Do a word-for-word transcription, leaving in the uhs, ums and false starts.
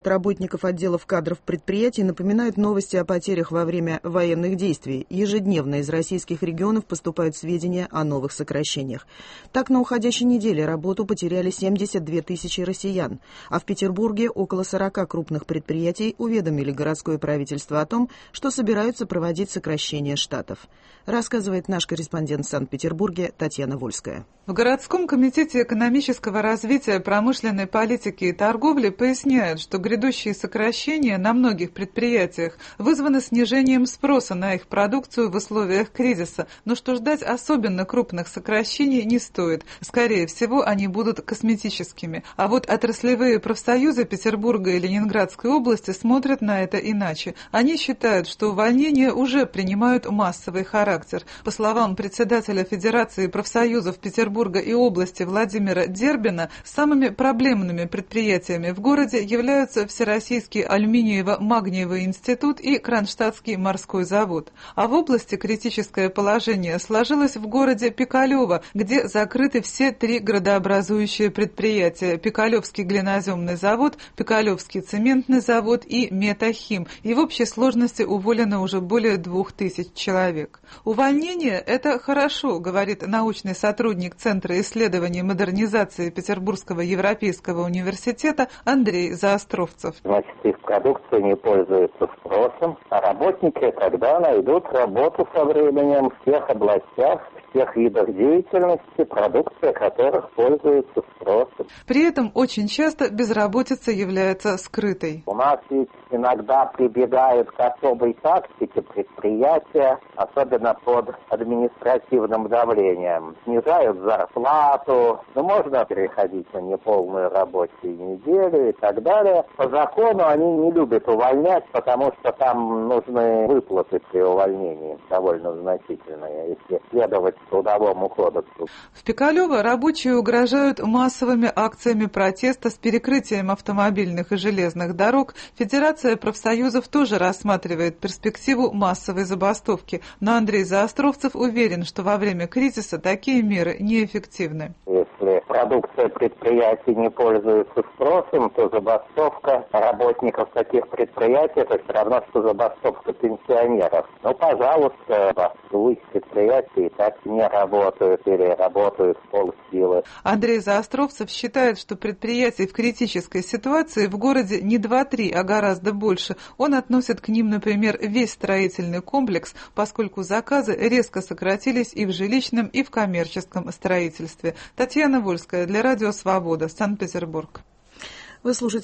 работников отделов кадров предприятий напоминают новости о потерях во время военных действий. Ежедневно из российских регионов поступают сведения о новых сокращениях. Так, на уходящей неделе работу потеряли семьдесят две тысячи россиян, а в Петербурге около сорока крупных предприятий уведомили городское правительство о том, что собираются проводить сокращение штатов. Рассказывает наш корреспондент в Санкт-Петербурге Татьяна Вольская. В городском комитете экономического развития, промышленной политики и торговли поясняют, что грядущие сокращения на многих предприятиях вызваны снижением спроса на их продукцию в условиях кризиса, но что ждать особенно крупных сокращений не стоит. Скорее всего, они будут косметическими. А вот отраслевые профсоюзы Петербурга и Ленинградской области смотрят на это иначе. Они считают, что увольнения уже принимают массовый характер. По словам председателя Федерации профсоюзов Петербурга и области Владимира Дербина, самыми проблемными предприятиями в городе являются Всероссийский алюминиево-магниевый институт и Кронштадтский морской завод. А в области критическое положение сложилось в городе Пикалево, где закрыты все три градообразующие предприятия: Пикалевский глиноземный завод, Пикалевский цементный завод и Метахим. И в общей сложности уволено уже более двух тысяч человек. Увольнение – это хорошо, говорит научный сотрудник Центра исследований модернизации Петербургского европейского университета Андрей Заостровцев. Значит, их продукция не пользуется спросом, а работники тогда найдут работу со временем в тех областях, в тех видах деятельности, продукция которых пользуется спросом. При этом очень часто безработица является скрытой. У нас ведь иногда прибегают к особой тактике предприятия, особенно под административным давлением. Снижают зарплату, но можно переходить на неполную рабочую неделю и так далее. По закону они не любят увольнять, потому что там нужны выплаты при увольнении довольно значительные, если следовать трудовому кодексу. В Пикалево рабочие угрожают массовыми акциями протеста с перекрытием автомобильных и железных дорог. Федерация профсоюзов тоже рассматривает перспективу массовой забастовки. Но Андрей Заостровцев уверен, что во время кризиса такие меры неэффективны. Если продукция предприятий не пользуется спросом, то забастовка работников таких предприятий – это все равно, что забастовка пенсионеров. Ну, пожалуйста, бастуйте, предприятия и так не работают или работают в полсилы. Андрей Заостровцев считает, что предприятий в критической ситуации в городе не два-три, а гораздо больше. Он относит к ним, например, весь строительный комплекс, поскольку заказы резко сократились и в жилищном, и в коммерческом строительстве. Татьяна Вольская для Радио Свобода, Санкт-Петербург. Вы слушаете